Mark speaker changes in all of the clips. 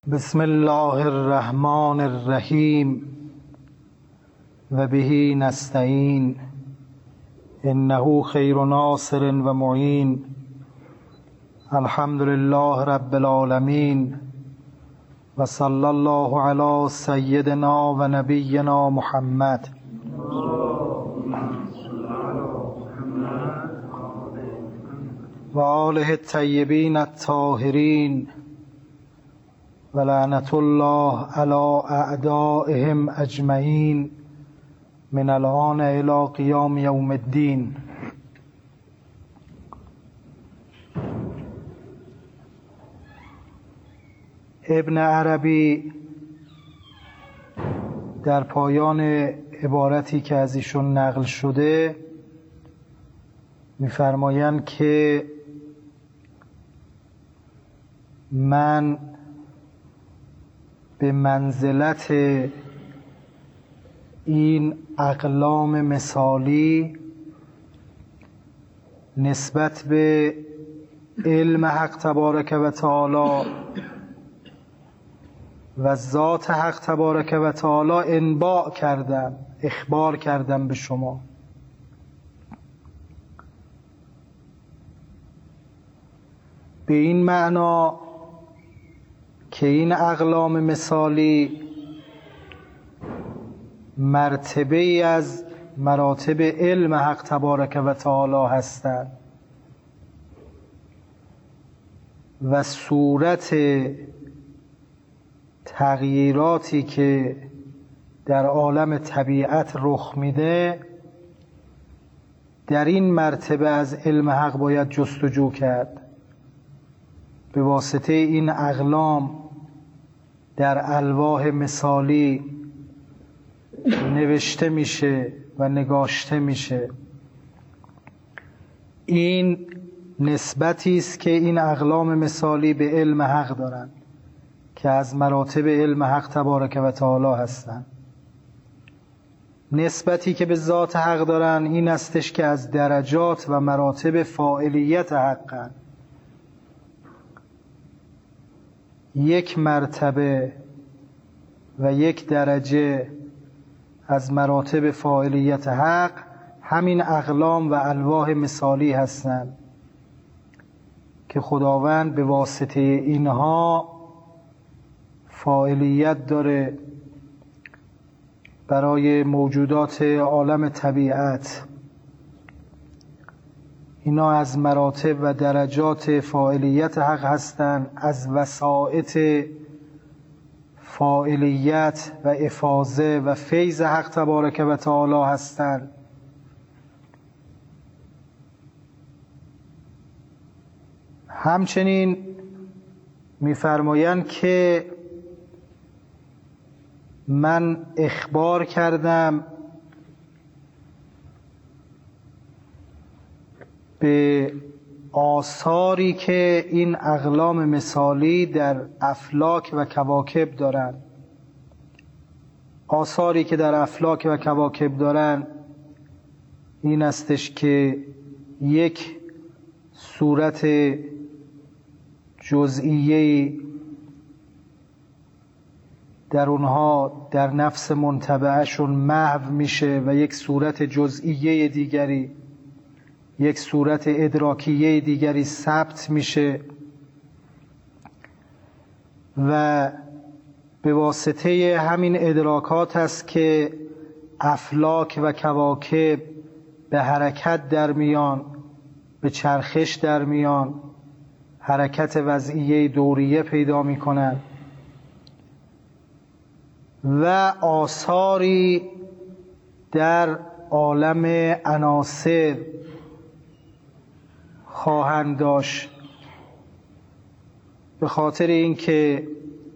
Speaker 1: بسم الله الرحمن الرحیم و به نستعین انه خیر ناصر و معین. الحمد لله رب العالمین و صلی الله علی سیدنا و نبینا محمد. و آله الطیبین الطاهرین و لعنت الله علی اعدائهم اجمعین من الآن الی قیام یوم الدین. ابن عربی در پایان عبارتی که از ایشون نقل شده می‌فرمایند که من به منزلت این اقلام مثالی نسبت به علم حق تبارک و تعالی و ذات حق تبارک و تعالی انباء کردم، اخبار کردم به شما. به این معنا که این اقلام مثالی مرتبه ای از مراتب علم حق تبارک و تعالی هستند و صورت تغییراتی که در عالم طبیعت رخ میده در این مرتبه از علم حق باید جستجو کرد. به واسطه این اقلام در الواح مثالی نوشته میشه و نگاشته میشه. این نسبتی است که این اقلام مثالی به علم حق دارند که از مراتب علم حق تبارک و تعالی هستند. نسبتی که به ذات حق دارند این استش که از درجات و مراتب فاعلیت حقند. یک مرتبه و یک درجه از مراتب فاعلیت حق همین اقلام و الواح مثالی هستند که خداوند به واسطه اینها فاعلیت داره برای موجودات عالم طبیعت. اینا از مراتب و درجات فاعلیت حق هستند، از وسائط فاعلیت و افاضه و فیض حق تبارک و تعالی هستند. همچنین می‌فرمایند که من اخبار کردم به آثاری که این اقلام مثالی در افلاک و کواکب دارند. آثاری که در افلاک و کواکب دارند این استش که یک صورت جزئیه‌ای در اونها در نفس منتبعشون محو میشه و یک صورت جزئیه دیگری، یک صورت ادراکیه دیگری ثبت میشه و به واسطه همین ادراکات است که افلاک و کواکب به حرکت در میان، به چرخش در میان، حرکت وضعیه دوریه پیدا میکنند و آثاری در عالم عناصر خواهند داشت، به خاطر اینکه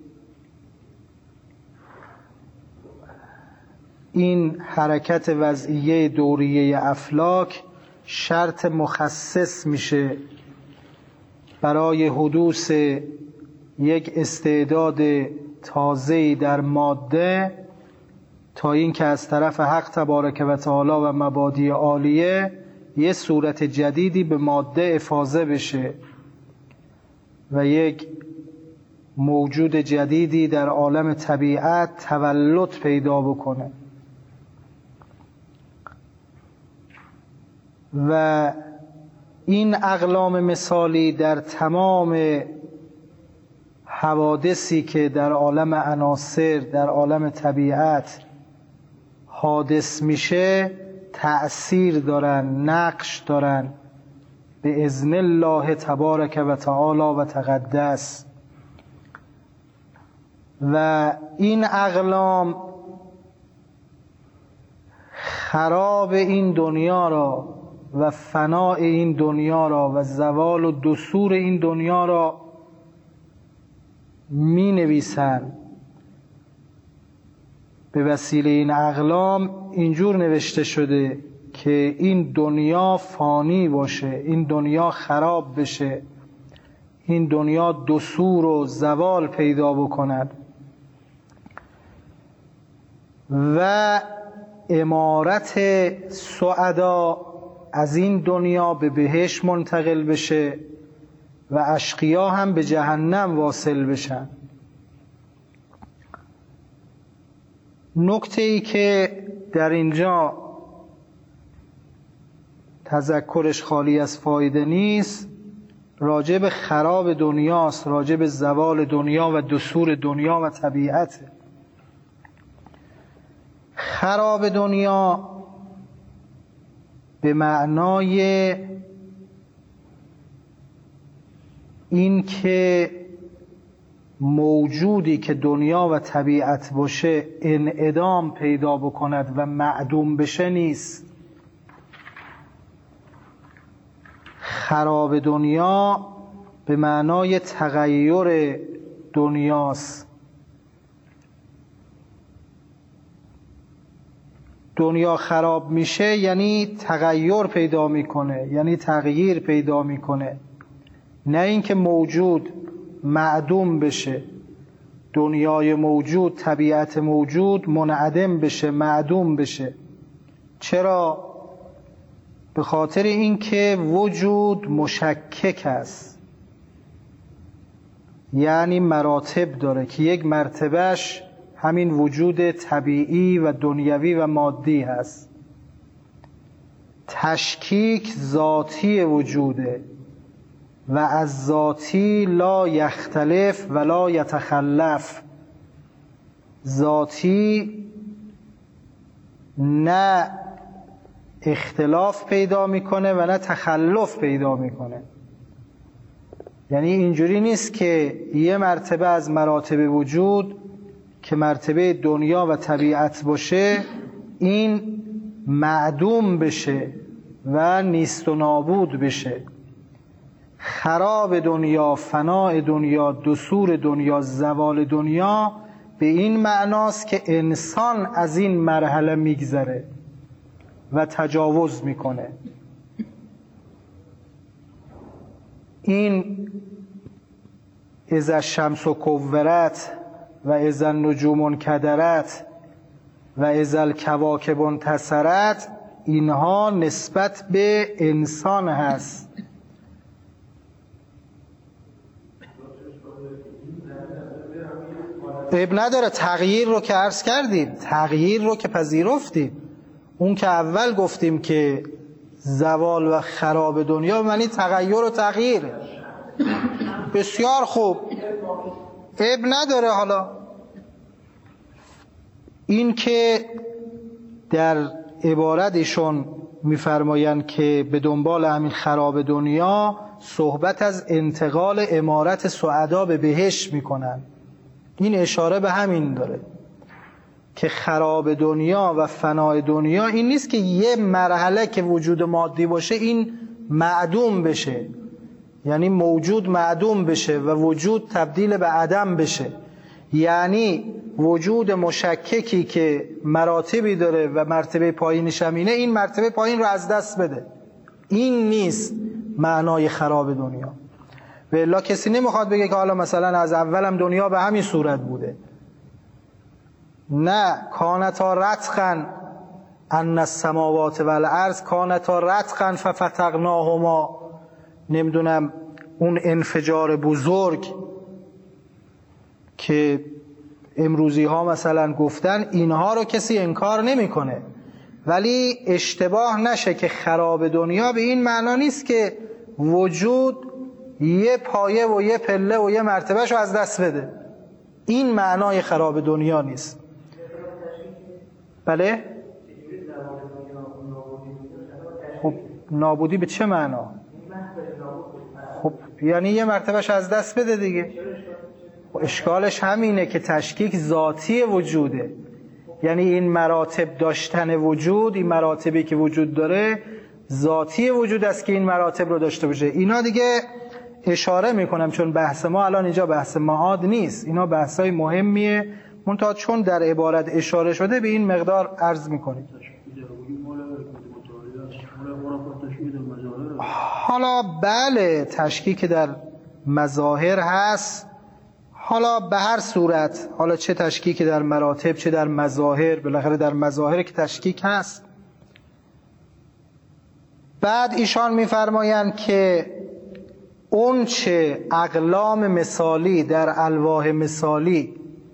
Speaker 1: این حرکت وضعیه دوریه افلاک شرط مخصص میشه برای حدوث یک استعداد تازه‌ای در ماده تا اینکه از طرف حق تبارک و تعالی و مبادی عالیه یه صورت جدیدی به ماده افاضه بشه و یک موجود جدیدی در عالم طبیعت تولد پیدا بکنه و این اقلام مثالی در تمام حوادثی که در عالم عناصر، در عالم طبیعت حادث میشه تأثیر دارن، نقش دارن به اذن الله تبارک و تعالی و تقدس. و این اقلام خراب این دنیا را و فناء این دنیا را و زوال و دثور این دنیا را می نویسند. به وسیله این اقلام اینجور نوشته شده که این دنیا فانی باشه، این دنیا خراب بشه، این دنیا دثور و زوال پیدا بکند و امارت سعدا از این دنیا به بهشت منتقل بشه و اشقیا هم به جهنم واصل بشن. نکته ای که در اینجا تذکرش خالی از فایده نیست راجع به خراب دنیاست، راجع به زوال دنیا و دثور دنیا و طبیعت. خراب دنیا به معنای این که موجودی که دنیا و طبیعت باشه انعدام پیدا بکند و معدوم بشه نیست. خراب دنیا به معنای تغییر دنیاست. دنیا خراب میشه یعنی تغییر پیدا میکنه، یعنی تغییر پیدا میکنه، نه اینکه موجود معدوم بشه. دنیای موجود، طبیعت موجود منعدم بشه، معدوم بشه. چرا؟ به خاطر اینکه وجود مشکک است، یعنی مراتب داره که یک مرتبهش همین وجود طبیعی و دنیوی و مادی هست. تشکیک ذاتی وجوده و از ذاتی لا یختلف ولا یتخلف. ذاتی نه اختلاف پیدا میکنه و نه تخلف پیدا میکنه. یعنی اینجوری نیست که یه مرتبه از مراتب وجود که مرتبه دنیا و طبیعت باشه این معدوم بشه و نیست و نابود بشه. خراب دنیا، فناء دنیا، دثور دنیا، زوال دنیا به این معناست که انسان از این مرحله میگذره و تجاوز میکنه. این اذا الشمس کورت و اذا النجوم انکدرت و اذا الکواکب انتثرت، اینها نسبت به انسان هست. عیب نداره، تغییر رو که عرض کردیم، تغییر رو که پذیرفتیم. اون که اول گفتیم که زوال و خراب دنیا معنی تغییر و تغییر. بسیار خوب، عیب نداره. حالا این که در عبارت ایشون میفرمایند که به دنبال همین خراب دنیا صحبت از انتقال امارت سعدا به بهشت میکنن. این اشاره به همین داره که خراب دنیا و فنای دنیا این نیست که یه مرحله که وجود مادی باشه این معدوم بشه، یعنی موجود معدوم بشه و وجود تبدیل به عدم بشه. یعنی وجود مشککی که مراتبی داره و مرتبه پایینش همینه، این مرتبه پایین رو از دست بده. این نیست معنای خراب دنیا. و الا کسی نمیخواد بگه که حالا مثلا از اولم دنیا به همین صورت بوده. نه، کانتا رتقا ان السماوات والارض کانتا رتقا ففتقناهما، نمیدونم اون انفجار بزرگ که امروزی ها مثلا گفتن، اینها رو کسی انکار نمیکنه، ولی اشتباه نشه که خراب دنیا به این معنا نیست که وجود یه پایه و یه پله و یه مرتبهشو از دست بده. این معنای خراب دنیا نیست. بله؟ خب نابودی به چه معنا؟ خب یعنی یه مرتبهش از دست بده دیگه. اشکالش همینه که تشکیک ذاتی وجوده، یعنی این مراتب داشتن وجود، این مراتبی که وجود داره ذاتی وجود است که این مراتب رو داشته باشه. اینا دیگه اشاره میکنم چون بحث ما الان اینجا بحث معاد نیست، اینا بحثای مهمیه، منتها چون در عبارت اشاره شده به این مقدار عرض میکنیم. حالا بله تشکیک در مظاهر هست، حالا به هر صورت، حالا چه تشکیک در مراتب چه در مظاهر، بالاخره در مظاهر که تشکیک هست. بعد ایشان میفرمایند که اون چه اقلام مثالی در الواح مثالی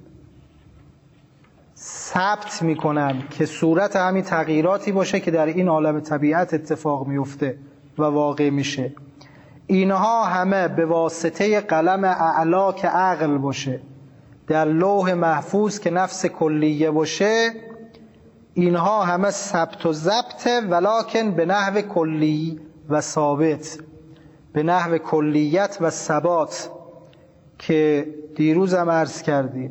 Speaker 1: ثبت میکنن که صورت همین تغییراتی باشه که در این عالم طبیعت اتفاق میفته و واقع میشه، اینها همه به واسطه قلم اعلا که عقل باشه، در لوح محفوظ که نفس کلیه باشه، اینها همه ثبت و ضبط، ولکن به نحو کلی و ثابت، به نحو کلیت و ثبات که دیروز هم عرض کردیم.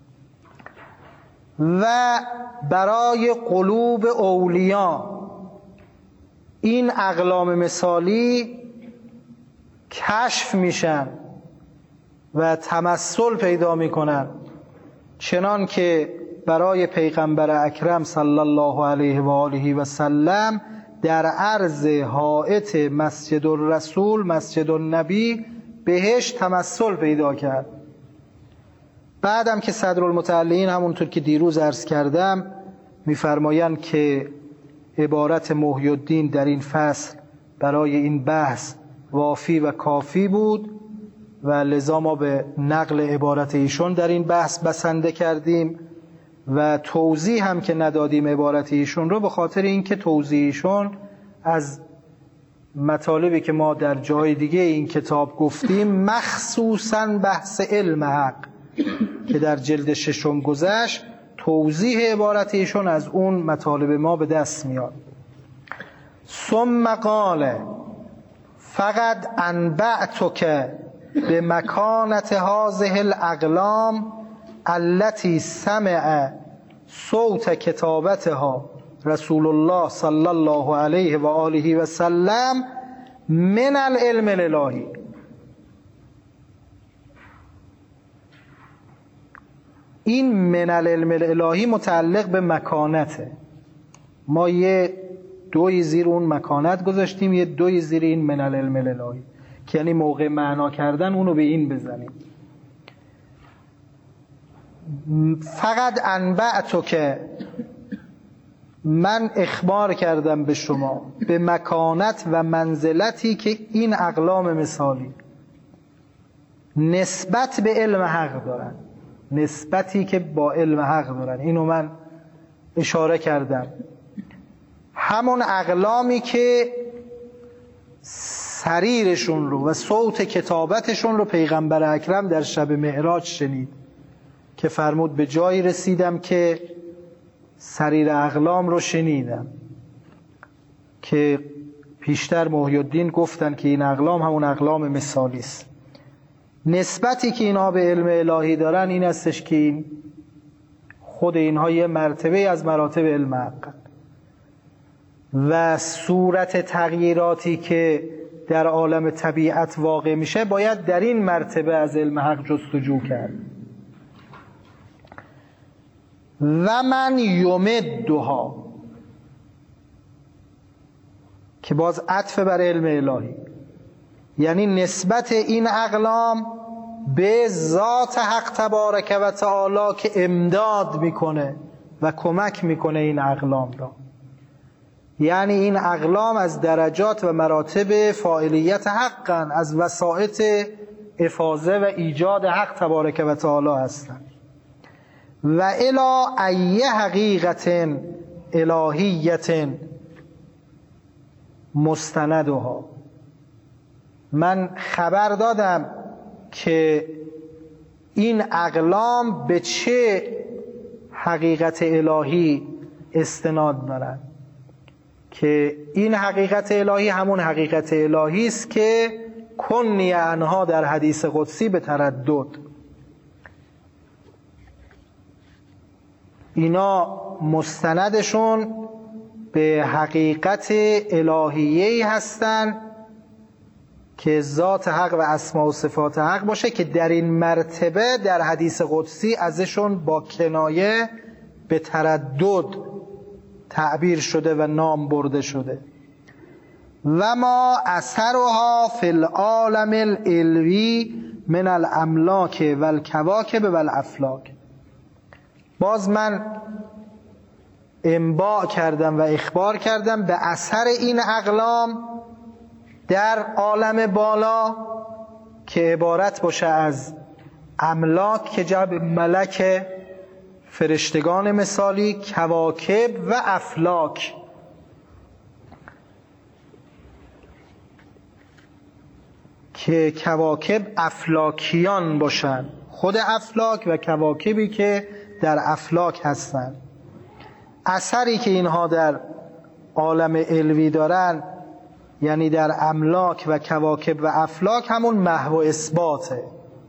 Speaker 1: و برای قلوب اولیا این اقلام مثالی کشف میشن و تمثل پیدا میکنن، چنان که برای پیغمبر اکرم صلی الله علیه و آله و سلم در عرض حائط مسجد الرسول مسجد النبی بهش تمثل پیدا کرد. بعدم که صدرالمتعلین همونطور که دیروز عرض کردم میفرمایند که عبارت محی الدین در این فصل برای این بحث وافی و کافی بود و لذا ما به نقل عبارت ایشون در این بحث بسنده کردیم و توضیح هم که ندادیم عبارت ایشون رو به خاطر اینکه توضیح ایشون از مطالبی که ما در جای دیگه این کتاب گفتیم، مخصوصاً بحث علم حق که در جلد 6 گذشت، توضیح عبارت ایشون از اون مطالب ما به دست میاد. ثم قال فقط انبعتک به مکانت هذه الاقلام التي سمع صوت کتابتها رسول الله صلی الله علیه و آله و سلم من العلم الالهی. این من العلم الالهی متعلق به مکانته، ما یه دوی زیر اون مکانت گذاشتیم، یه دوی زیر این من العلم الالهی که یعنی موقع معنا کردن اونو به این بزنیم. فقط انبعتو که من اخبار کردم به شما به مکانت و منزلتی که این اقلام مثالی نسبت به علم حق دارن، نسبتی که با علم حق دارن، اینو من اشاره کردم. همون اقلامی که سریرشون رو و صوت کتابتشون رو پیغمبر اکرم در شب معراج شنید که فرمود به جایی رسیدم که سریر اقلام رو شنیدم، که پیشتر محی الدین گفتن که این اقلام همون اقلام مثالی است. نسبتی که اینها به علم الهی دارن این استش که خود اینها یه مرتبه از مراتب علم حق و صورت تغییراتی که در عالم طبیعت واقع میشه باید در این مرتبه از علم حق جستجو کرد. و من یمدها که باز عطف بر علم الهی، یعنی نسبت این اقلام به ذات حق تبارک و تعالی که امداد میکنه و کمک میکنه این اقلام را. یعنی این اقلام از درجات و مراتب فاعلیت حقن، از وسائط افاضه و ایجاد حق تبارک و تعالی هستند. و الی ای حقیقت الهیت مستندها، من خبر دادم که این اقلام به چه حقیقت الهی استناد دارن، که این حقیقت الهی همون حقیقت الهی است که کنی عنها در حدیث قدسی به تردد. اینا مستندشون به حقیقت الهیه‌ای هستن که ذات حق و اسما و صفات حق باشه، که در این مرتبه در حدیث قدسی ازشون با کنایه به تردد تعبیر شده و نام برده شده. و ما اثرها فی العالم العلوی من الاملاک و الکواکب و الافلاک. باز من انباء کردم و اخبار کردم به اثر این اقلام در عالم بالا که عبارت باشه از املاک که جمع ملک فرشتگان مثالی، کواکب و افلاک که کواکب افلاکیان باشن، خود افلاک و کواکبی که در افلاک هستن. اثری که اینها در عالم علوی دارن، یعنی در املاک و کواکب و افلاک، همون محو و اثباته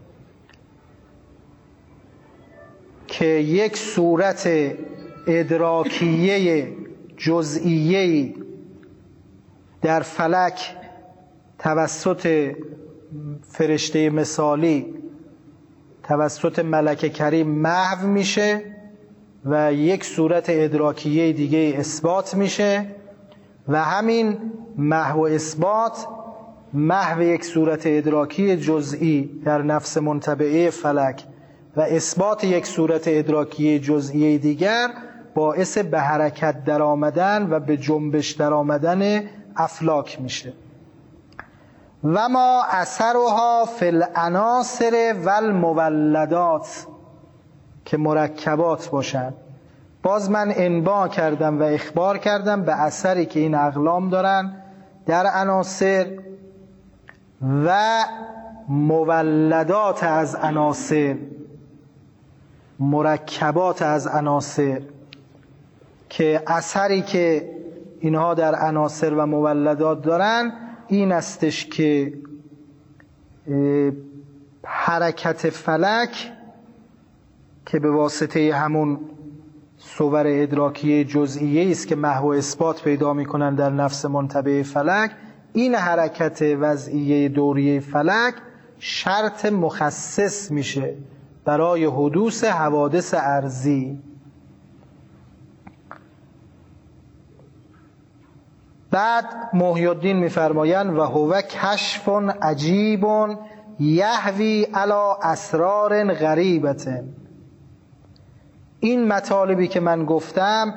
Speaker 1: که یک صورت ادراکیه جزئیه در فلک توسط فرشته مثالی، توسط ملک کریم محو میشه و یک صورت ادراکیه دیگه اثبات میشه، و همین محو و اثبات، محو یک صورت ادراکی جزئی در نفس منطبعه فلک و اثبات یک صورت ادراکی جزئی دیگر، باعث به حرکت در آمدن و به جنبش در آمدن افلاک میشه. و ما اثرها فی العناصر و المولدات که مرکبات باشن. باز من انباء کردم و اخبار کردم به اثری که این اقلام دارن در عناصر و مولدات از عناصر، مرکبات از عناصر، که اثری که اینها در عناصر و مولدات دارن این استش که حرکت فلک که به واسطه همون صور ادراکی جزئیه است که محو و اثبات پیدا میکنن در نفس منطبع فلک، این حرکت وضعیه دوریه فلک شرط مخصص میشه برای حدوث حوادث ارضی. بعد محی الدین میفرمایند و هو کشف عجیب یحوی علی اسرار غریبة. این مطالبی که من گفتم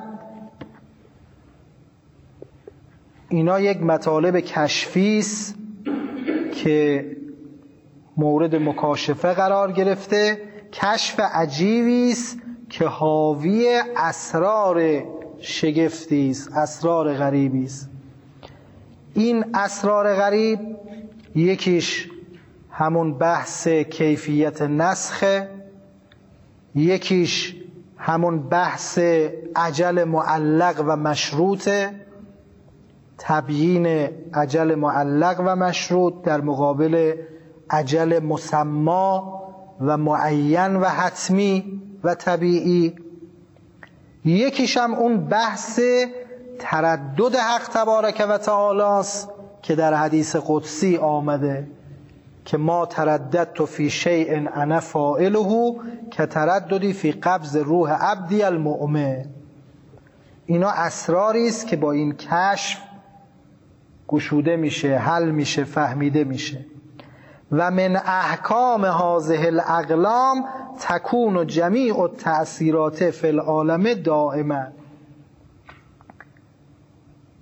Speaker 1: اینا یک مطالب کشفی است که مورد مکاشفه قرار گرفته، کشف عجیبی است که حاوی اسرار شگفتی است، اسرار غریبی است. این اسرار غریب یکیش همون بحث کیفیت نسخه، یکیش همون بحث اجل معلق و مشروطه، تبیین اجل معلق و مشروط در مقابل اجل مسما و معین و حتمی و طبیعی. یکیش هم اون بحث تردد حق تبارک و تعالی است که در حدیث قدسی آمده که ما ترددت فی شیء انا فاعله که ترددی فی قبض روح عبدی المؤمن. اینا اسراری است که با این کشف گشوده میشه، حل میشه، فهمیده میشه. و من احکام هذه الاقلام تکون جمیع التأثیرات فی العالم دائما.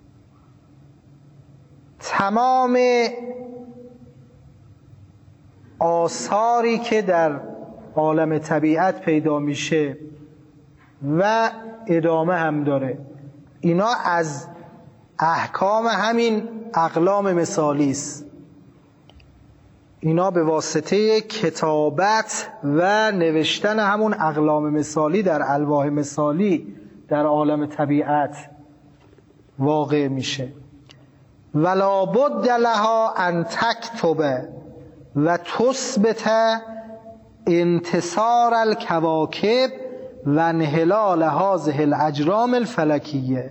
Speaker 1: تمام آثاری که در عالم طبیعت پیدا میشه و ادامه هم داره، اینا از احکام همین اقلام مثالی است. اینا به واسطه کتابت و نوشتن همون اقلام مثالی در الواح مثالی در عالم طبیعت واقع میشه. ولا بد لها ان تکتب و تثبت انتصار الکواکب و انحلال هذه الاجرام الفلکیه.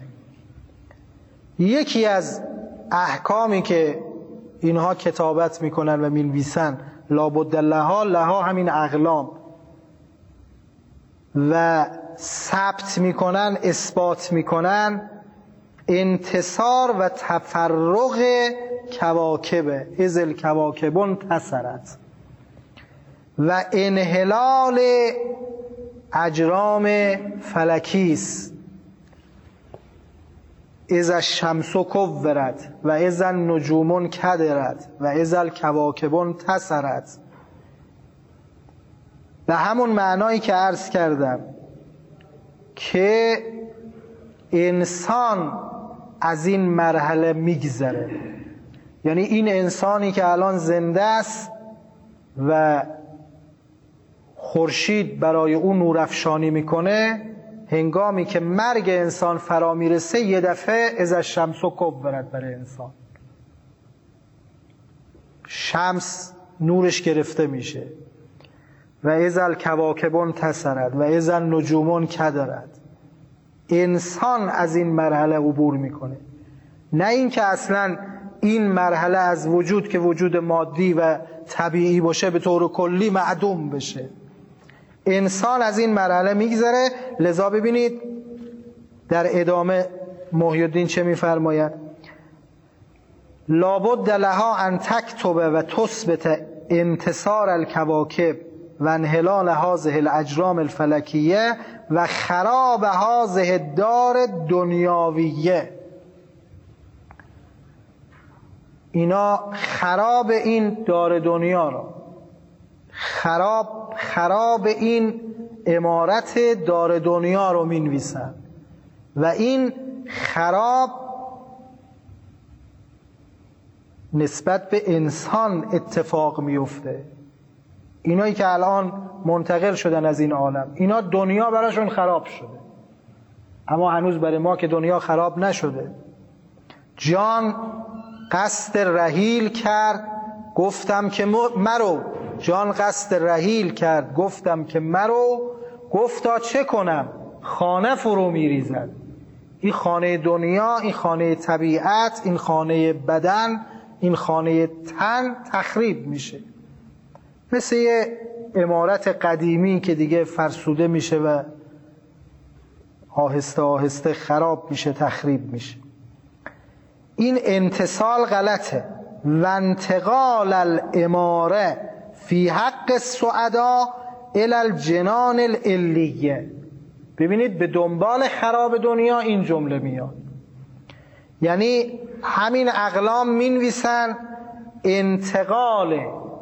Speaker 1: یکی از احکامی که اینها کتابت میکنن و مینویسن، لابد لها همین اقلام، و ثبت میکنن، اثبات میکنن انتصار و تفرق کواکب، اذ الکواکب انتصرت، و انحلال اجرام فلکیست، اذا الشمس کورت و اذا النجوم انکدرت و اذا الکواکب انتصرت. به همون معنایی که عرض کردم که انسان از این مرحله میگذره، یعنی این انسانی که الان زنده است و خورشید برای اون نورافشانی میکنه، هنگامی که مرگ انسان فرا میرسه یه دفعه اذا الشمس کورت برای انسان، شمس نورش گرفته میشه، و اذا الکواکب انتصرت و اذا النجوم انکدرت. انسان از این مرحله عبور میکنه، نه اینکه اصلا این مرحله از وجود که وجود مادی و طبیعی باشه به طور کلی معدوم بشه. انسان از این مرحله میگذره. لذا ببینید در ادامه محی الدین چه میفرماید؟ لابد لها ان تکتب و تثبت انتصار الکواکب و انحلال هذه الاجرام الفلکیه و خراب هذه الدار دنیاویه. اینا خراب این دار دنیا را، خراب این عمارت دار دنیا رو مینویسن و این خراب نسبت به انسان اتفاق میفته. اینایی که الان منتقل شدن از این عالم، اینا دنیا براشون خراب شده، اما هنوز برای ما که دنیا خراب نشده. جان قصد رحیل کرد، گفتم که مرو. جان قصد رحیل کرد، گفتم که مرو. گفتا چه کنم، خانه فرو میریزد. این خانه دنیا، این خانه طبیعت، این خانه بدن، این خانه تن تخریب میشه، مثل یه عمارت قدیمی که دیگه فرسوده میشه و آهسته آهسته خراب میشه، تخریب میشه. این انتصال غلطه. و انتقال الاماره فی حق السعدا الی الجنان العلیه. ببینید به دنبال خراب دنیا این جمله میاد، یعنی همین اقلام مینویسن انتقال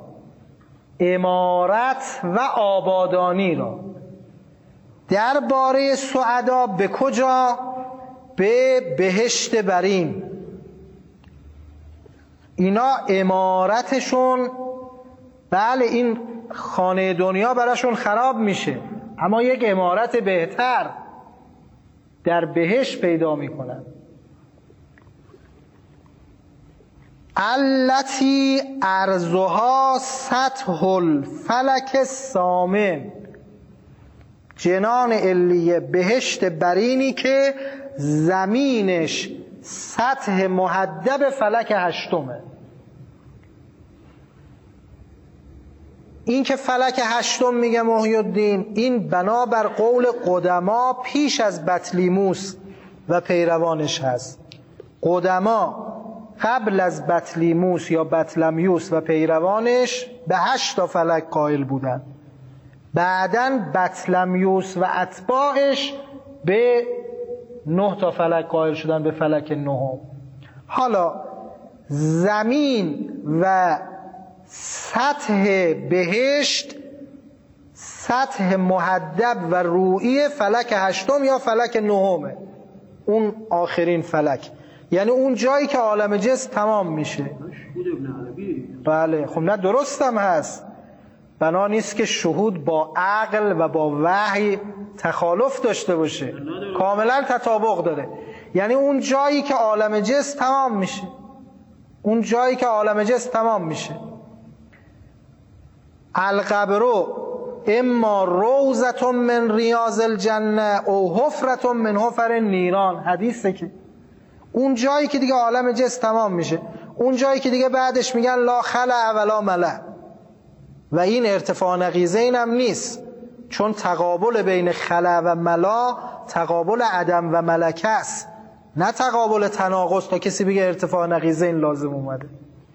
Speaker 1: امارت و آبادانی را درباره سعدا به کجا؟ به بهشت برین. اینا امارتشون، بله این خانه دنیا براشون خراب میشه، اما یک امارت بهتر در بهشت پیدا میکنن. التی ارضها سطح الفلک الثامن. جنان علیه، بهشت برینی که زمینش سطح محدب فلک هشتمه. این که فلک هشتم میگه محی الدین، این بنابر قول قدما پیش از بطلیموس و پیروانش هست. قدما قبل از بطلیموس یا بطلمیوس و پیروانش به 8 تا فلک قائل بودن، بعداً بطلمیوس و اتباعش به 9 تا فلک قائل شدن، به فلک 9. حالا زمین و سطح بهشت سطح محدب و روئی فلک هشتم یا فلک نهمه، اون آخرین فلک، یعنی اون جایی که عالم جسم تمام میشه. بله خب نه درستم هست، بنا نیست که شهود با عقل و با وحی تخالف داشته باشه، کاملا تطابق داره. یعنی اون جایی که عالم جسم تمام میشه، اون جایی که عالم جسم تمام میشه. القبر اما روضة من ریاض الجنه او حفرة من حفر النیران، حدیثه که اون جایی که دیگه عالم جسم تمام میشه، اون جایی که دیگه بعدش میگن لا خلع ولا ملع، و این ارتفاع نقیضین هم نیست، چون تقابل بین خلع و ملا تقابل عدم و ملکه است، نه تقابل تناقض تا کسی بگه ارتفاع نقیضین لازم اومده.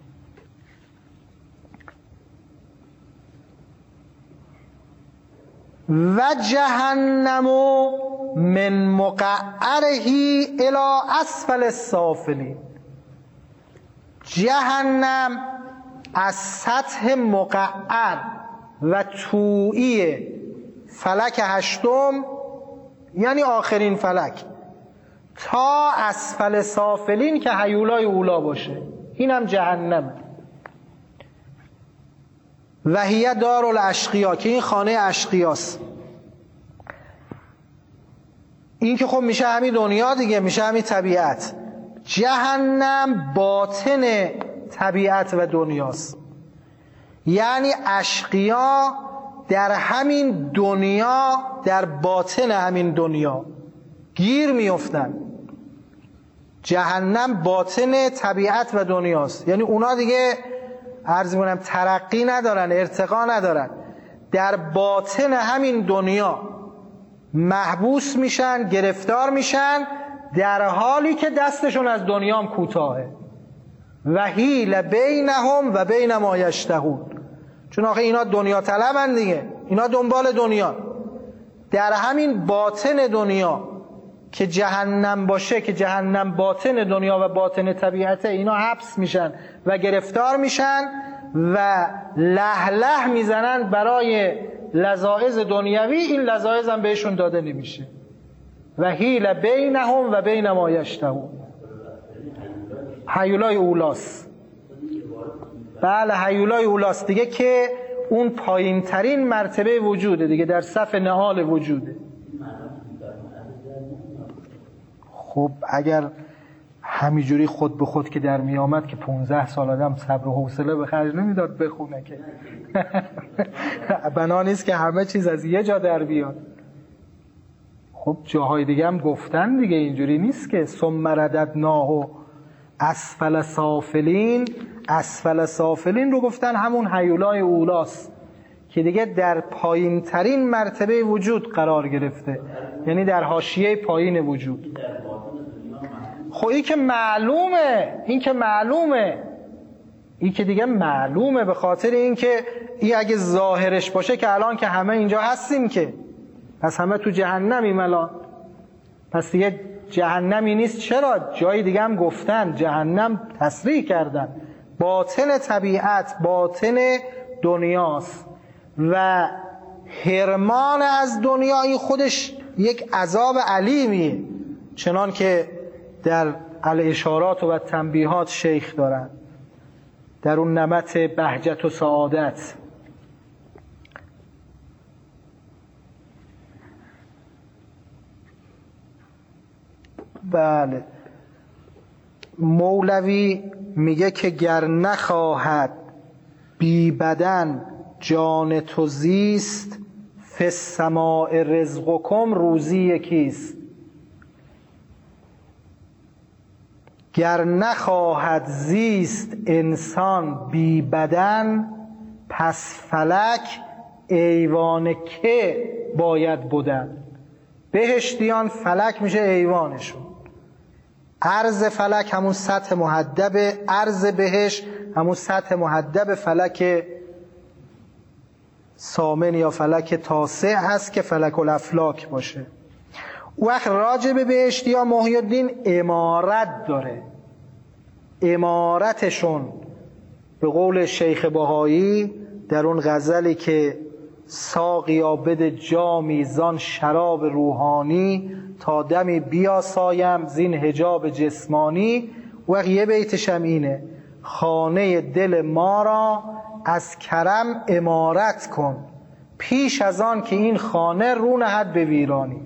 Speaker 1: و جهنم من مقعره الی اسفل السافلین، جهنم از سطح مقعر و طویی فلک هشتم یعنی آخرین فلک تا اسفل سافلین که هیولای اولا باشه، اینم جهنمه. و هی دار الاشقیا، که این خانه اشقیاست. این که خب میشه همین دنیا دیگه، میشه همین طبیعت. جهنم باطن طبیعت و دنیاست، یعنی اشقیا در همین دنیا، در باطن همین دنیا گیر میافتن. جهنم باطن طبیعت و دنیاست، یعنی اونا دیگه عرض می‌کنم ترقی ندارن، ارتقا ندارن، در باطن همین دنیا محبوس میشن، گرفتار میشن، در حالی که دستشون از دنیا هم کوتاهه. و حیل بینهم و بین ما یشتهون، چون آخه اینا دنیا طلبن دیگه، اینا دنبال دنیا. در همین باطن دنیا که جهنم باشه، که جهنم باطن دنیا و باطن طبیعته، اینا حبس میشن و گرفتار میشن و له له میزنن برای لذاذ دنیوی، این لذاذ هم بهشون داده نمیشه. و حیل بینهم و بین ما یشتهون، هیولای اولاست. بله هیولای اولاست دیگه، که اون پایین ترین مرتبه وجوده دیگه، در صف نهال وجوده. خب اگر همینجوری خود به خود که در می آمد که 15 سال آدم صبر و حوصله به خرج نمیداد بخونه که بنا نیست که همه چیز از یه جا در بیاد. خب جاهای دیگه هم گفتن دیگه، اینجوری نیست که ثم رددناه اسفل سافلین. اسفل سافلین رو گفتن همون هیولای اولاست که دیگه در پایین ترین مرتبه وجود قرار گرفته، یعنی در حاشیه پایین وجود. خب این که معلومه، این که معلومه، این که دیگه معلومه، به خاطر این که این اگه ظاهرش باشه که الان که همه اینجا هستیم، که پس همه تو جهنمیم الان، پس دیگه جهنمی نیست. چرا؟ جای دیگه هم گفتن جهنم تصریح کردن باطن طبیعت، باطن دنیاست و حرمان از دنیا این خودش یک عذاب علیمیه، چنان که در الاشارات و تنبیهات شیخ دارن در اون نمط بهجت و سعادت. بله مولوی میگه که گر نخواهد بی بدن جان تو زیست، فی السماء رزقکم روزی یکیست. گر نخواهد زیست انسان بی بدن، پس فلک ایوان که باید بودن. بهشتیان فلک میشه ایوانشون. عرض فلک همون سطح محدب، عرض بهشت همون سطح محدب فلک ثامن یا فلک تاسع هست که فلک الافلاک باشه. وقت راجع به بهشتی ها محی الدین امارت داره. امارتشون به قول شیخ بهایی در اون غزلی که ساقیا بده جامی زان شراب روحانی تا دمی بیاسایم زین حجاب جسمانی. و یه بیتش هم اینه: خانه دل ما را از کرم عمارت کن پیش از آن که این خانه رو نهد به ویرانی.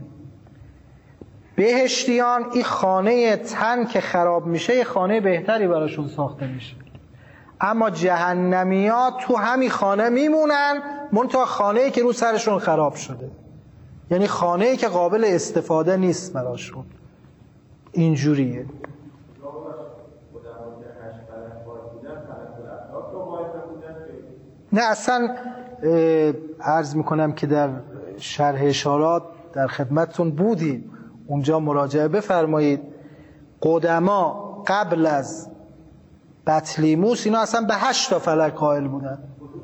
Speaker 1: بهشتیان این خانه تن که خراب میشه یه خانه بهتری براشون ساخته میشه، اما جهنمیات تو همین خانه میمونن، منتها خانه‌ای که رو سرشون خراب شده، یعنی خانه‌ای که قابل استفاده نیست براشون. اینجوریه. نه اصلا عرض میکنم که در شرح اشارات در خدمتتون بودیم، اونجا مراجعه بفرمایید. قدما قبل از بطلیموس اینا اصلا به 8 تا فلک قائل بودن.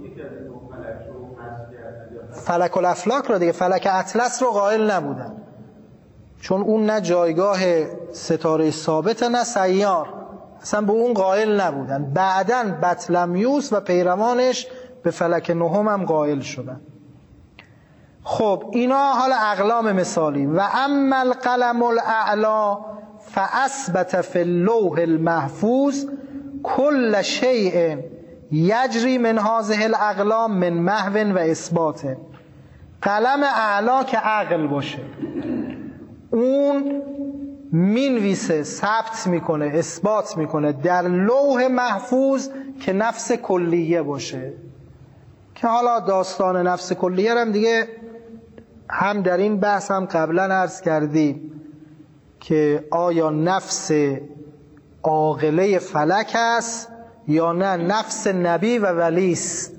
Speaker 1: فلک الافلاک رو دیگه، فلک اطلس رو قائل نبودن، چون اون نه جایگاه ستاره ثابته نه سیار، اصلا به اون قائل نبودن. بعداً بطلمیوس و پیروانش به فلک نهم هم قائل شدن. خب اینا حالا اقلام مثالی. و اما القلم الاعلی فاثبت فی اللوح المحفوظ کل شیء یجری من هذه الاقلام من محو و اثبات. قلم اعلا که عقل باشه، اون مینویسه، ثبت میکنه، اثبات میکنه در لوح محفوظ که نفس کلیه باشه. که حالا داستان نفس کلیه هم دیگه هم در این بحث هم قبلا عرض کردیم که آیا نفس عاقله فلک است یا نه نفس نبی و ولی است،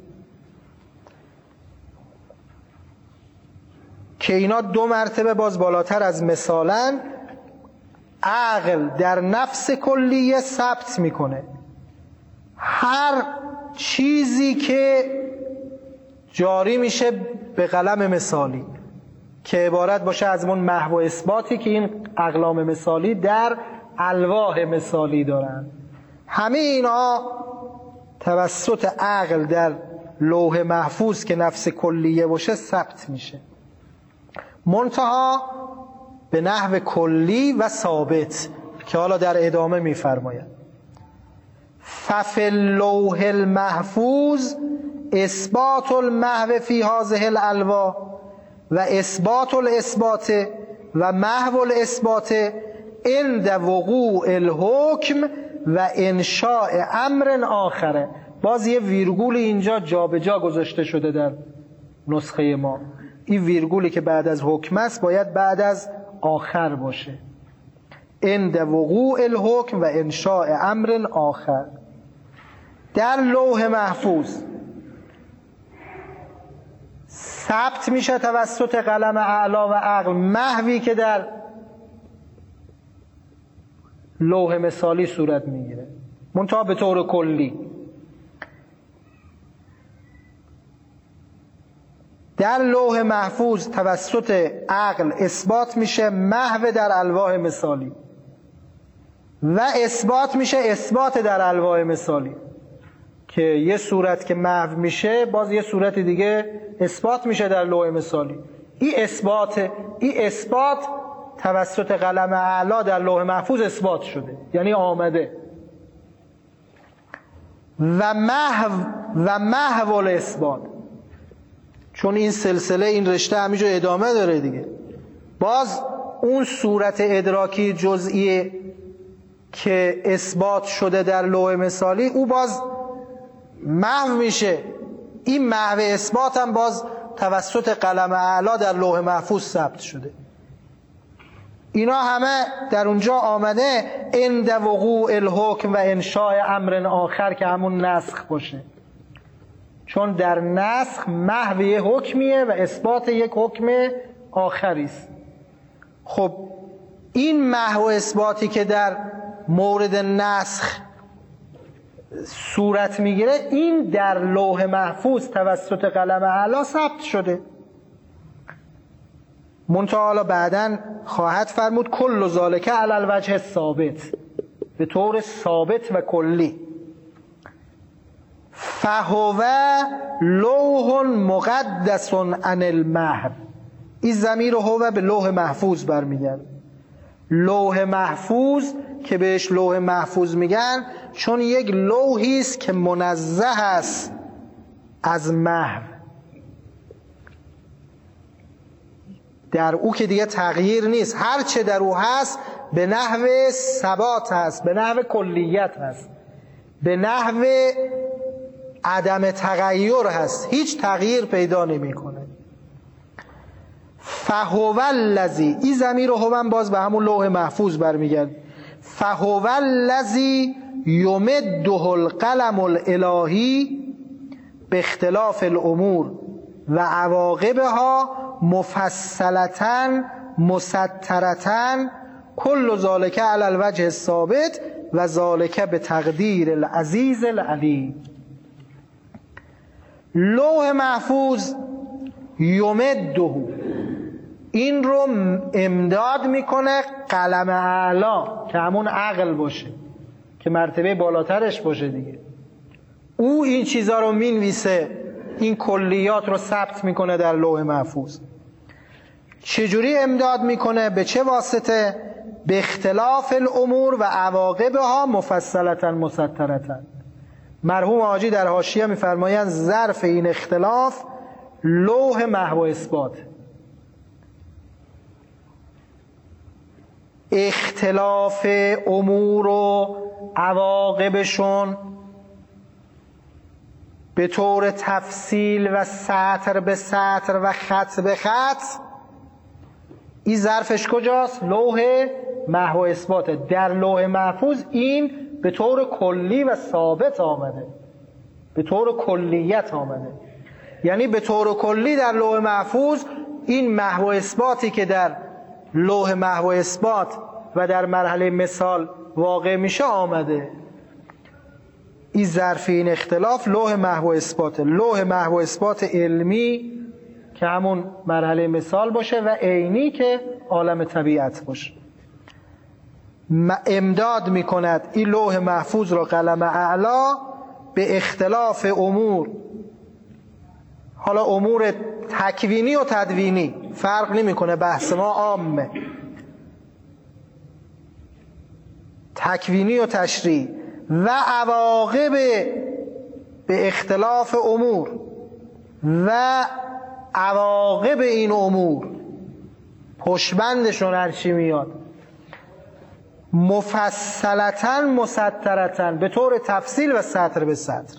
Speaker 1: که اینا 2 مرتبه باز بالاتر از مثالن. عقل در نفس کلیه ثبت میکنه هر چیزی که جاری میشه به قلم مثالی، که عبارت باشه از اون محو و اثباتی که این اقلام مثالی در الواح مثالی دارن. همه اینا توسط عقل در لوح محفوظ که نفس کلیه باشه ثبت میشه، منتها به نحو کلی و ثابت که حالا در ادامه میفرماید. ففی اللوح المحفوظ اثبات المحو فی هذه الالواح و اثبات الاثبات و محو الاثبات عند وقوع الحکم و انشاء امر آخره. باز یه ویرگول اینجا جابجا گذاشته شده در نسخه ما. این ویرگولی که بعد از حکم است باید بعد از آخر باشه. عند وقوع الحکم و انشاء امر آخر. در لوح محفوظ ثبت میشه توسط قلم اعلا و عقل محوی که در لوح مثالی صورت میگیره، منتها به طور کلی. در لوح محفوظ توسط عقل اثبات میشه محو در الواح مثالی و اثبات میشه اثبات در الواح مثالی، که یه صورت که محو میشه باز یه صورت دیگه اثبات میشه در لوح مثالی. این اثبات توسط قلم اعلا در لوح محفوظ اثبات شده، یعنی آمده. و محو الاثبات، چون این سلسله این رشته همینجا ادامه داره دیگه. باز اون صورت ادراکی جزئی که اثبات شده در لوح مثالی او باز محو میشه. این محو اثبات هم باز توسط قلم اعلا در لوح محفوظ ثبت شده. اینا همه در اونجا آمده عند وقوع الحکم و انشاء امر آخر که همون نسخ باشه، چون در نسخ محو یک حکمیه و اثبات یک حکم آخری است. خب این محو اثباتی که در مورد نسخ صورت میگیره، این در لوح محفوظ توسط قلم اعلا ثبت شده. منتها حالا بعداً خواهد فرمود کل ذالک علی الوجه ثابت، به طور ثابت و کلی. فهو لوح مقدس عن المحو. این ضمیر هو به لوح محفوظ برمیگرده. لوح محفوظ که بهش لوح محفوظ میگن چون یک لوحی است که منزه است از محو، در او که دیگه تغییر نیست، هر چه در او هست به نحو ثبات هست، به نحو کلیت هست، به نحو عدم تغییر هست، هیچ تغییر پیدا نمیکنه. فهو الذی، این ضمیر هو باز به همون لوح محفوظ برمیگرده. فهو الذی یمده القلم الالهی به اختلاف الامور و عواقبها مفصلتاً مسطرتاً کل ذالک علی الوجه الثابت و ذالک به تقدیر العزیز العلیم. لوح محفوظ یمده، این رو امداد میکنه قلم اعلی که همون عقل باشه، که مرتبه بالاترش باشه دیگه. او این چیزا رو مینویسه، این کلیات رو ثبت میکنه در لوح محفوظ. چجوری امداد میکنه؟ به چه واسطه؟ به اختلاف الامور و عواقبها مفصلتاً مسطرتاً. مرحوم حاجی در حاشیه میفرمایند ظرف این اختلاف لوح محو اثبات. اختلاف امور و عواقبشون به طور تفصیل و سطر به سطر و خط به خط، این ظرفش کجاست؟ لوح محو اثباته. در لوح محفوظ این به طور کلی و ثابت آمده، به طور کلیت آمده. یعنی به طور کلی در لوح محفوظ این محو اثباتی که در لوح محو اثبات و در مرحله مثال واقع میشه آمده. این ظرف این اختلاف لوح محو اثباته. لوح محو اثبات علمی که همون مرحله مثال باشه و عینی که عالم طبیعت باشه. امداد میکند این لوح محفوظ را قلم اعلا به اختلاف امور. حالا امور تکوینی و تدوینی فرق نمیکنه، بحث ما عامه، تکوینی و تشریع و عواقب به اختلاف امور و عواقب این امور، پشبندشون هرچی میاد، مفصلتاً مسطرتاً به طور تفصیل و سطر به سطر.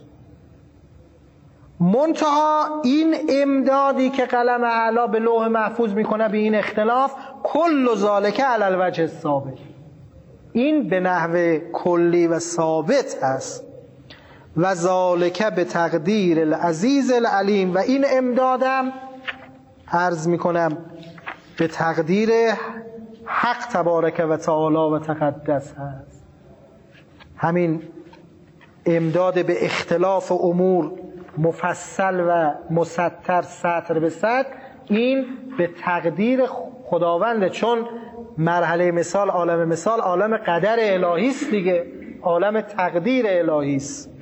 Speaker 1: منتها این امدادی که قلم اعلا به لوح محفوظ میکنه به این اختلاف کل ذالک علی الوجه الثابت، این به نحو کلی و ثابت هست. و ذالک به تقدیر العزیز العلیم، و این امدادم عرض میکنم به تقدیر حق تبارک و تعالی و تقدس هست. همین امداد به اختلاف امور مفصل و مسطر سطر به سطر، این به تقدیر خداونده، چون مرحله مثال عالم مثال عالم قدر الهی است دیگه، عالم تقدیر الهی است.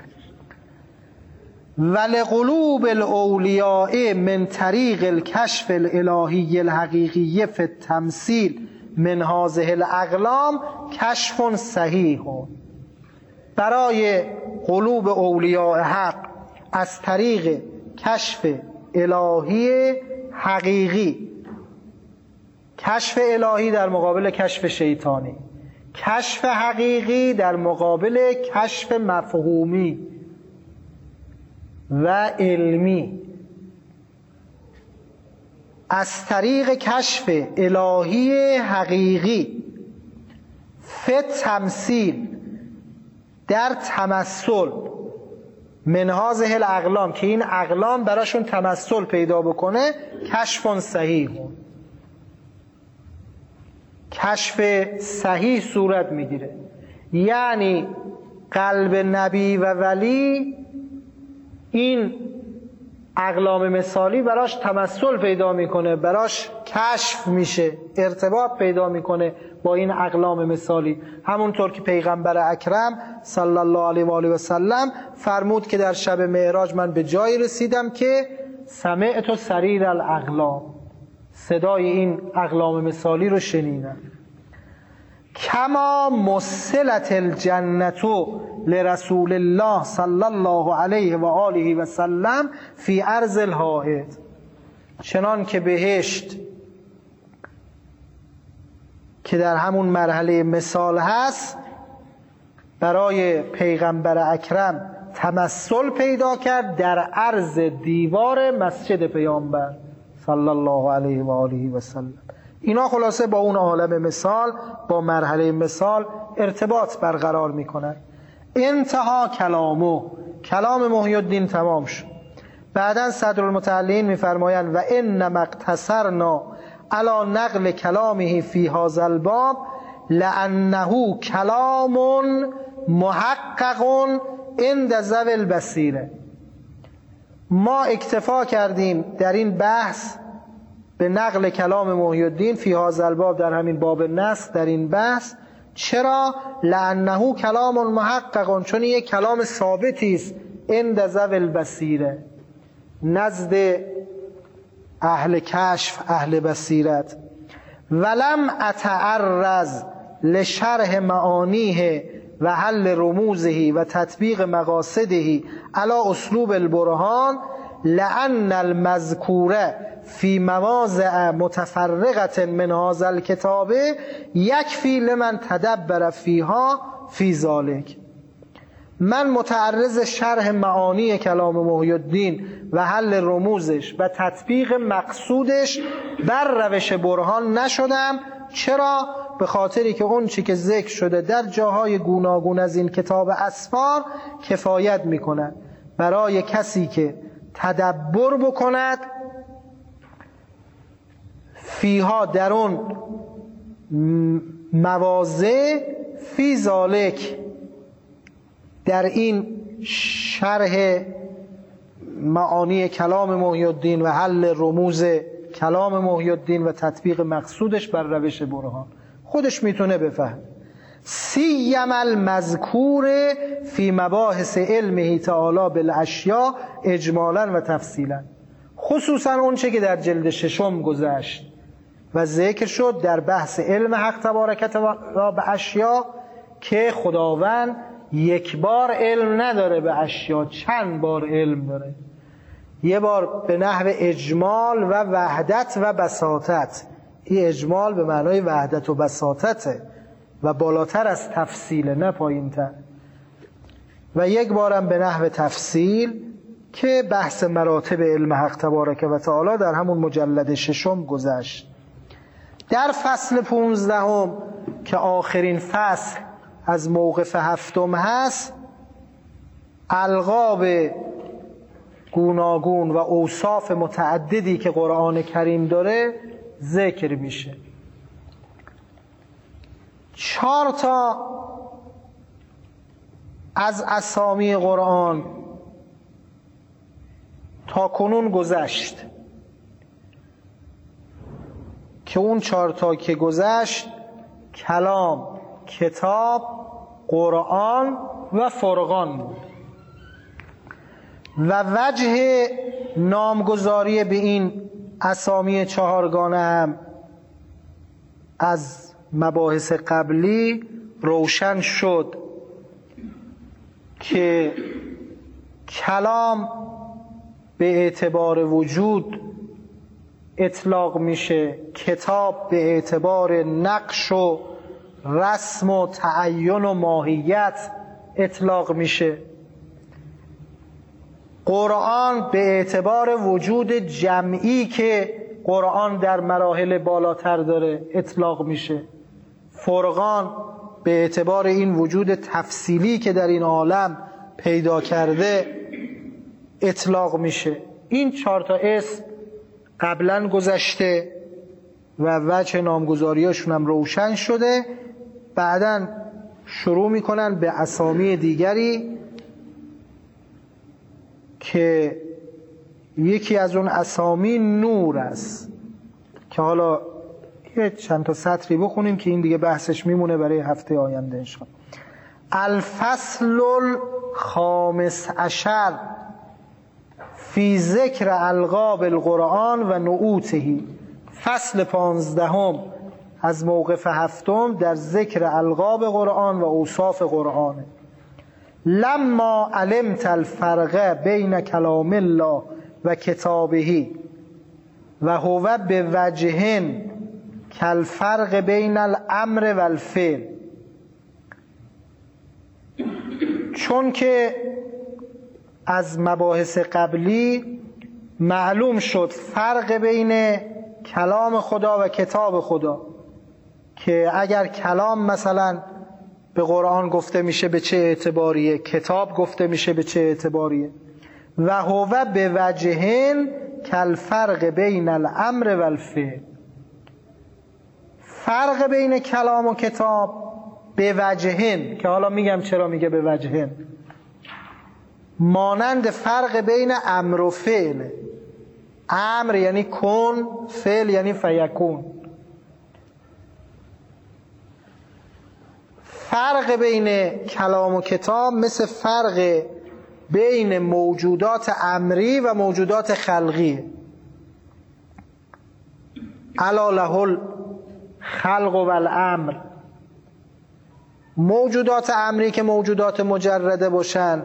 Speaker 1: ولقلوب الاولیاء من طریق الکشف الالهی الحقیقی فی التمثیل من هذه الاقلام کشف صحیح. برای قلوب اولیاء حق از طریق کشف الهی حقیقی، کشف الهی در مقابل کشف شیطانی، کشف حقیقی در مقابل کشف مفهومی و علمی، از طریق کشف الهی حقیقی فی تمثیل، در تمثل، من هذه الاقلام، که این اقلام براشون تمثل پیدا بکنه، کشف صحیح، کشف صحیح صورت میگیره. یعنی قلب نبی و ولی این اقلام مثالی براش تمثل پیدا میکنه، براش کشف میشه، ارتباط پیدا میکنه با این اقلام مثالی. همونطور که پیغمبر اکرم صلی الله علیه و آله و سلم فرمود که در شب معراج من به جایی رسیدم که سمعت سریر الاقلام، صدای این اقلام مثالی رو شنیدم. کما مثلت الجنت لرسول الله صلی الله علیه و آله و سلم فی ارض الحائط، چنان که بهشت که در همون مرحله مثال هست برای پیغمبر اکرم تمثل پیدا کرد در عرض دیوار مسجد پیامبر صلی الله علیه و آله و سلم. اینا خلاصه با اون عالم مثال، با مرحله مثال ارتباط برقرار میکنن. انتها کلام محی الدین تمام شد. بعداً صدرالمتعلین میفرمایند و انما اقتصرنا علی نقل کلامه فی هذا الباب لانه کلام محقق عند ذوی البصیره. ما اکتفا کردیم در این بحث به نقل کلام محی الدین فی هذا الباب، در همین باب نسخ، در این بحث. چرا؟ لانه کلام محقق، چون یک کلام ثابتی است عند ذوی البصیره، نزد اهل کشف، اهل بصیرت. ولم اتعرض لشرح معانیه و حل رموزه و تطبیق مقاصده علی اسلوب البرهان لأن المذکوره فی مواضع متفرقه من هذا الکتاب یکفی لمن تدبر فیها فی ذلک. من متعرض شرح معانی کلام محی الدین و حل رموزش و تطبیق مقصودش بر روش برهان نشدم. چرا؟ به خاطری که اون چی که ذکر شده در جاهای گوناگون از این کتاب اسفار کفایت میکند برای کسی که تدبر بکند فیها، در اون مواضع، فی ذالک، در این شرح معانی کلام محی الدین و حل رموز کلام محی الدین و تطبیق مقصودش بر روش برهان، خودش میتونه بفهم. سیم المذکور فی مباحث علمه تعالی بالاشیاء اجمالا و تفصیلا، خصوصا اون چه که در جلد 6 گذشت و ذکر شد در بحث علم حق تبارک و تعالی به اشیاء، که خداوند یک بار علم نداره به اشیاء، چند بار علم داره. یه بار به نحو اجمال و وحدت و بساطت، این اجمال به معنای وحدت و بساطته و بالاتر از تفصیل، نه پایین‌تر. و یک بارم به نحو تفصیل که بحث مراتب علم حق تبارک و تعالی در همون مجلد 6 گذشت. در فصل 15 که آخرین فصل از موقف 7 هست، القاب گوناگون و اوصاف متعددی که قرآن کریم داره ذکر میشه. 4 از اسامی قرآن تا کنون گذشت که اون 4 که گذشت کلام، کتاب، قرآن و فرقان بود. و وجه نامگذاری به این اسامی 4 هم از مباحث قبلی روشن شد که کلام به اعتبار وجود اطلاق میشه، کتاب به اعتبار نقش و رسم و تعین و ماهیت اطلاق میشه، قرآن به اعتبار وجود جمعی که قرآن در مراحل بالاتر داره اطلاق میشه، فرقان به اعتبار این وجود تفصیلی که در این عالم پیدا کرده اطلاق میشه. این 4 اسم قبلا گذشته و وجه نامگذاریاشون هم روشن شده. بعداً شروع میکنن به اسامی دیگری که یکی از اون اسامی نور است که حالا یه چند تا سطری بخونیم که این دیگه بحثش میمونه برای هفته آینده انشاءالله. الفصل الخامس عشر فی ذکر القاب القرآن و نعوته. فصل 15 از موقف 7 در ذکر القاب قرآن و اوصاف قرآن. لما علمت الفرق بین کلام الله و کتابه و هو به وجه کالفرق بین الامر و الفعل. چون که از مباحث قبلی معلوم شد فرق بین کلام خدا و کتاب خدا، که اگر کلام مثلا به قرآن گفته میشه به چه اعتباریه، کتاب گفته میشه به چه اعتباریه. و هو به وجهن کالفرق بین الامر و الفعل. فرق بین کلام و کتاب به وجهن، که حالا میگم چرا میگه به وجهن، مانند فرق بین امر و فعل. امر یعنی کن، فعل یعنی فیکون. فرق بین کلام و کتاب مثل فرق بین موجودات امری و موجودات خلقی. الا له الخلق و الامر. موجودات امری که موجودات مجرده باشن،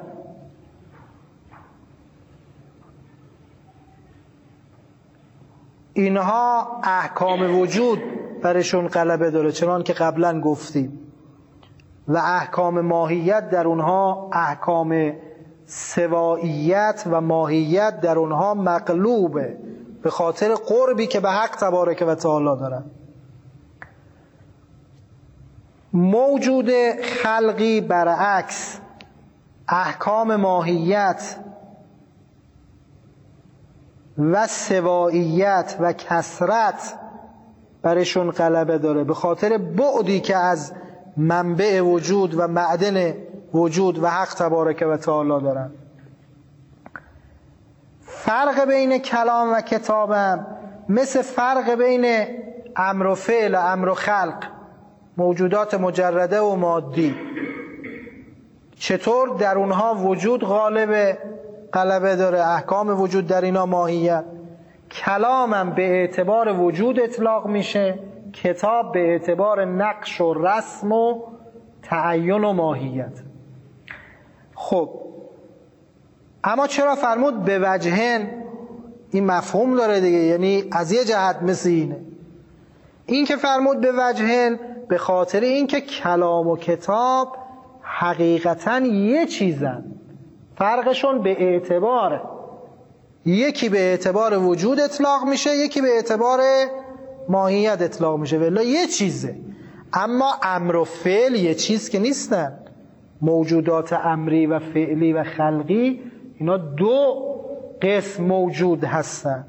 Speaker 1: اینها احکام وجود برشون غلبه داره، چنان که قبلا گفتیم، و احکام ماهیت در اونها، احکام سواییت و ماهیت در اونها مغلوبه به خاطر قربی که به حق تبارک و تعالی دارن. موجود خلقی برعکس احکام ماهیت و سواییت و کثرت برشون غلبه داره به خاطر بعدی که از منبع وجود و معدن وجود و حق تبارک و تعالی دارن. فرق بین کلام و کتابم مثل فرق بین امر و فعل و امر و خلق، موجودات مجرده و مادی. چطور در اونها وجود غلبه داره، احکام وجود در اینا ماهیت. کلامم به اعتبار وجود اطلاق میشه، کتاب به اعتبار نقش و رسم و تعین و ماهیت. خب اما چرا فرمود به وجهن؟ این مفهوم داره دیگه، یعنی از یه جهت مثل اینه. این که فرمود به وجهن به خاطر این که کلام و کتاب حقیقتاً یه چیزن، فرقشون به اعتباره، یکی به اعتبار وجود اطلاق میشه، یکی به اعتبار ماهیت اطلاق میشه، ولی یه چیزه. اما امر و فعل یه چیز که نیستن. موجودات امری و فعلی و خلقی اینا دو قسم موجود هستن.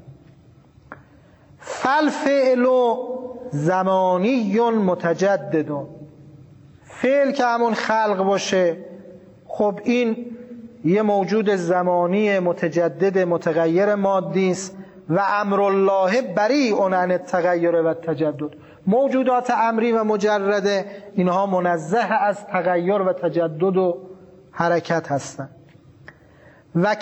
Speaker 1: فالفعل زمانی متجدد. فعل که همون خلق باشه، خب این یه موجود زمانی متجدد متغیر مادی است. و امر الله بریء عن التغیر و التجدد. موجودات امری و مجرده اینها منزه از تغیر و تجدد و حرکت هستند. و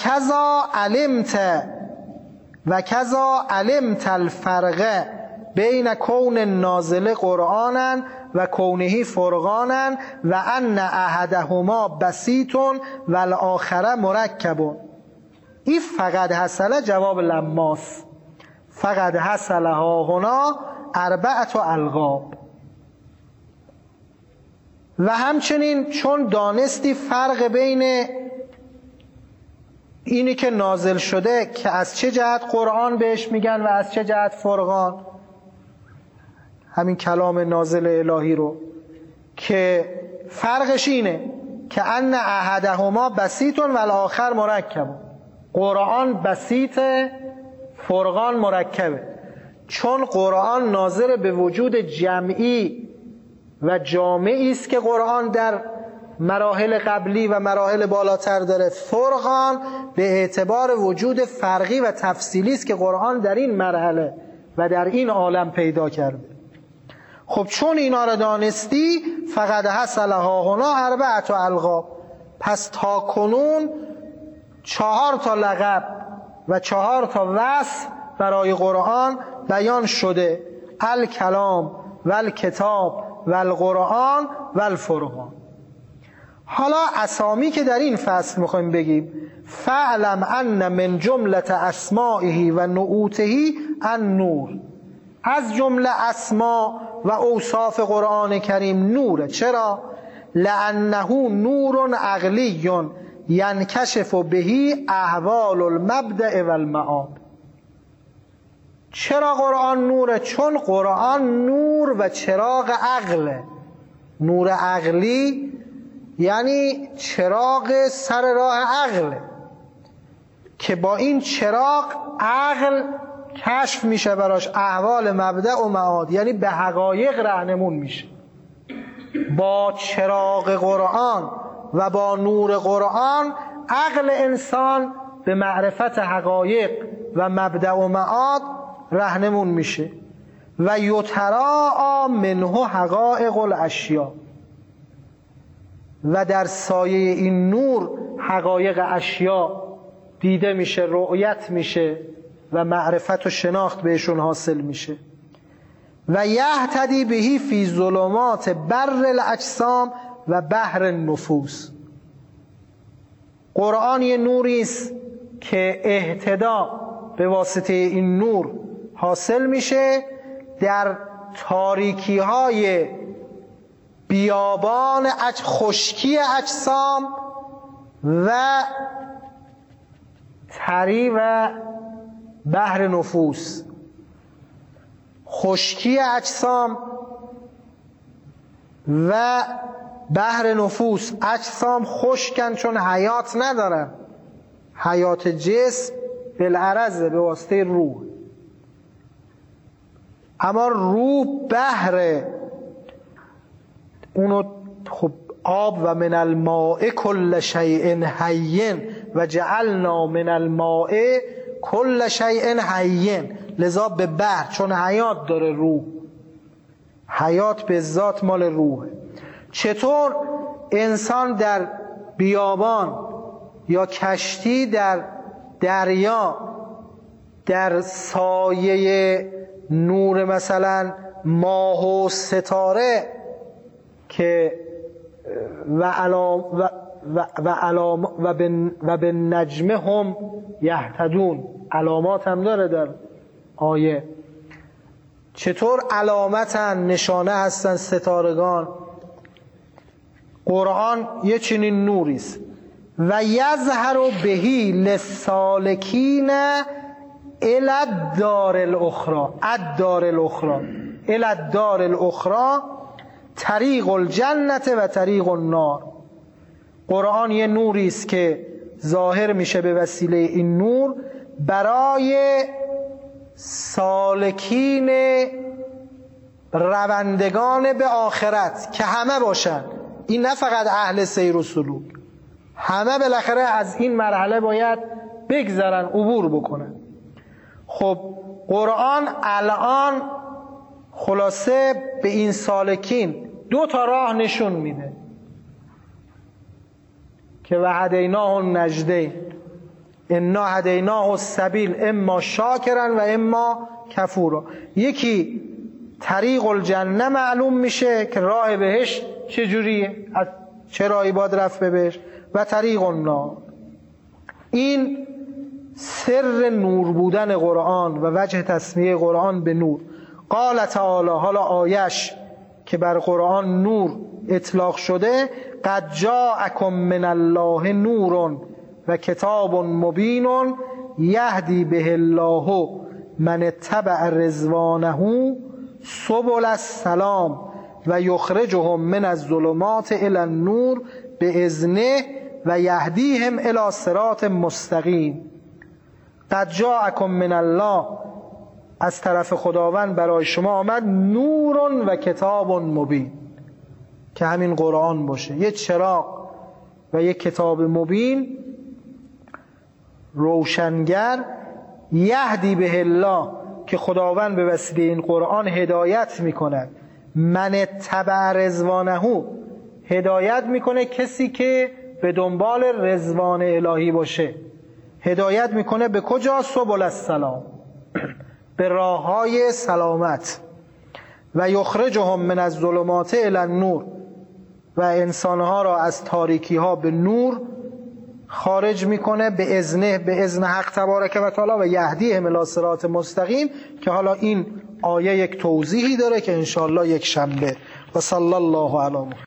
Speaker 1: کذا علمت الفرق بین کون نازل قرآنا و کونه فرقانا و ان احدهما بسیط و الاخر مرکب. این فقط حصل جواب لماس. فقط حصل ها هنا اربعت القاب. و همچنین چون دانستی فرق بین اینی که نازل شده که از چه جهت قرآن بهش میگن و از چه جهت فرقان، همین کلام نازل الهی رو، که فرقش اینه که ان احدهما بسیط و الاخر مرکب. قرآن بسیط، فرقان مرکبه. چون قرآن ناظر به وجود جمعی و جامعی است که قرآن در مراحل قبلی و مراحل بالاتر داره. فرقان به اعتبار وجود فرقی و تفصیلی است که قرآن در این مرحله و در این عالم پیدا کرده. خب چون اینا رو دانستی، فقط حصل ها هنا اربعة القاب، پس تا کنون 4 تا لقب و 4 تا وصف برای قرآن بیان شده: الکلام و الکتاب و القرآن و الفرقان. حالا اسامی که در این فصل میخوایم بگیم: فعلم ان من جملة اسمائه و نعوته النور. از جمله اسما و اوصاف قرآن کریم نوره. چرا؟ لانه نور عقلی ینکشف بهی احوال المبدأ و المعاد. چرا قرآن نوره؟ چون قرآن نور و چراغ عقله. نور عقلی یعنی چراغ سر راه عقله که با این چراغ عقل کشف میشه براش احوال مبدأ و معاد، یعنی به حقایق راهنمون میشه. با چراغ قرآن و با نور قرآن عقل انسان به معرفت حقایق و مبدأ و معاد راهنمون میشه. و یتراءی منه حقایق الاشیاء، و در سایه این نور حقایق اشیاء دیده میشه، رؤیت میشه و معرفت و شناخت بهشون حاصل میشه. و یهتدی بهی فی ظلمات بر الاجسام و بحر النفوس. قرآن یه نوری است که اهتدا به واسطه این نور حاصل میشه در تاریکی های بیابان خشکی اجسام و تری و بحر نفوس. خشکی اجسام و بحر نفوس. اجسام خشکن چون حیات ندارن، حیات جسم بالعرض به واسطه روح، اما روح بحره. اونو خب آب و من الماء کل شیء حی و جعلنا من الماء کل شیء حی، لذا به بحر چون حیات داره روح، حیات به ذات مال روحه. چطور انسان در بیابان یا کشتی در دریا در سایه نور مثلا ماه و ستاره که و به نجم هم یهتدون، علامات هم داره در آیه، چطور علامتن نشانه هستن ستارگان. قرآن یه چنین نوریست. و یظهر بهی للسالکین الی الدار الاخری، الدار الاخری، الی الدار الاخری طریق الجنة و طریق النار. قرآن یه نوری است که ظاهر میشه به وسیله این نور برای سالکین روندگان به آخرت که همه باشن. این نه فقط اهل سیر و سلوک، همه بالاخره از این مرحله باید بگذرن، عبور بکنن. خب قرآن الان خلاصه به این سالکین 2 تا راه نشون میده که و هدیناه النجدین، انا هدیناه السبیل اما شاکرا و اما کفورا. یکی طریق الجنه معلوم میشه که راه بهشت چجوریه، از چه راهی باید رفت به بهشت، و طریق النار. این سر نور بودن قرآن و وجه تسمیه قرآن به نور. قال تعالی، حالا آیش که بر قرآن نور اطلاق شده: قد جاءکم من الله نور و کتاب مبین یهدی به الله من اتبع رضوانه سبل السلام و یخرجهم من الظلمات الی النور باذنه و یهدیهم الی صراط مستقیم. قد جاءکم من الله، از طرف خداوند برای شما آمد، نور و کتاب مبین. که همین قرآن باشه، یه چراغ و یه کتاب مبین روشنگر، یهدی به الله، که خداوند به وسیله این قرآن هدایت میکند، من اتبع رضوانه، هدایت میکنه کسی که به دنبال رضوان الهی باشه. هدایت میکنه به کجا؟ سبل السلام، به راههای سلامت. و یخرجهم من الظلمات الی النور، و انسانها را از تاریکی ها به نور خارج میکنه به اذنه، به اذن حق تبارک و تعالی، و یهدیهم الی صراط مستقیم، که حالا این آیه یک توضیحی داره که انشاءالله یک شنبه. و صلی الله علی محمد.